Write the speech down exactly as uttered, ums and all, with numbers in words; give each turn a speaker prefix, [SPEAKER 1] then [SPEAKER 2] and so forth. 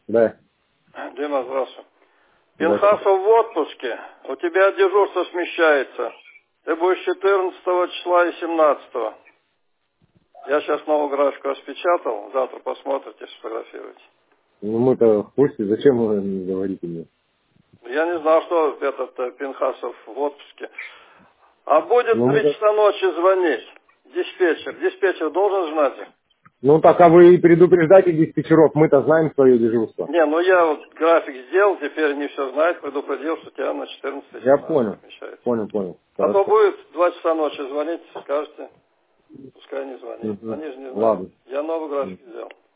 [SPEAKER 1] Да.
[SPEAKER 2] Дима, здравствуй. Пинхасов в отпуске. У тебя дежурство смещается. Ты будешь четырнадцатого числа и семнадцатого. Я сейчас новую графику распечатал. Завтра посмотрите, сфотографируйте.
[SPEAKER 1] Ну мы-то в курсе, зачем вы не говорите мне?
[SPEAKER 2] Я не знал, что этот э, Пинхасов в отпуске. А будет
[SPEAKER 1] Ну,
[SPEAKER 2] в три
[SPEAKER 1] мы-то...
[SPEAKER 2] часа ночи звонить диспетчер. Диспетчер должен знать?
[SPEAKER 1] ну так, а вы предупреждайте диспетчеров, мы-то знаем свое дежурство.
[SPEAKER 2] Не, ну я вот график сделал, теперь не все знает, предупредил, что тебя на четырнадцатое
[SPEAKER 1] Я
[SPEAKER 2] семнадцатое
[SPEAKER 1] понял,
[SPEAKER 2] отмечается.
[SPEAKER 1] понял, понял.
[SPEAKER 2] А то
[SPEAKER 1] Хорошо.
[SPEAKER 2] будет два часа ночи звонить, скажете, пускай не звонит.
[SPEAKER 1] Угу.
[SPEAKER 2] Они же не знают.
[SPEAKER 1] Ладно.
[SPEAKER 2] Я новый график
[SPEAKER 1] Мгм.
[SPEAKER 2] сделал.